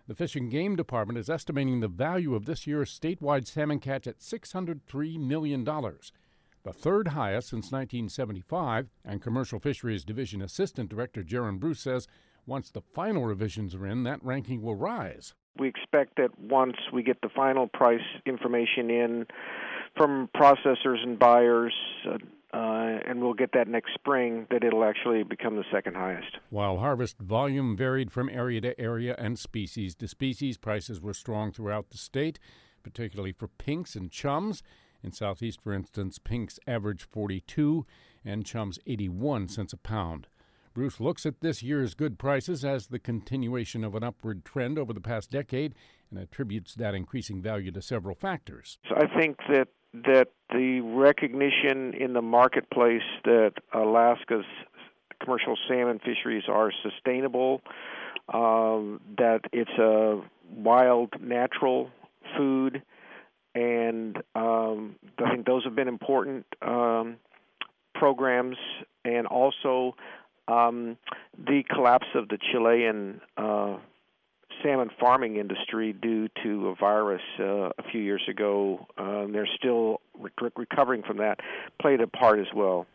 The Fish and Game Department is estimating the value of this year's statewide salmon catch at $603 million, the third highest since 1975, and Commercial Fisheries Division Assistant Director Jaron Bruce says once the final revisions are in, that ranking will rise. We expect that once we get the final price information in from processors and buyers, and we'll get that next spring, that it'll actually become the second highest. While harvest volume varied from area to area and species to species, prices were strong throughout the state, particularly for pinks and chums. In Southeast, for instance, pinks averaged 42 and chums 81 cents a pound. Bruce looks at this year's good prices as the continuation of an upward trend over the past decade and attributes that increasing value to several factors. So I think that the recognition in the marketplace that Alaska's commercial salmon fisheries are sustainable, that it's a wild, natural food, and I think those have been important programs, and also the collapse of the Chilean salmon farming industry due to a virus a few years ago. They're still recovering from that, played a part as well.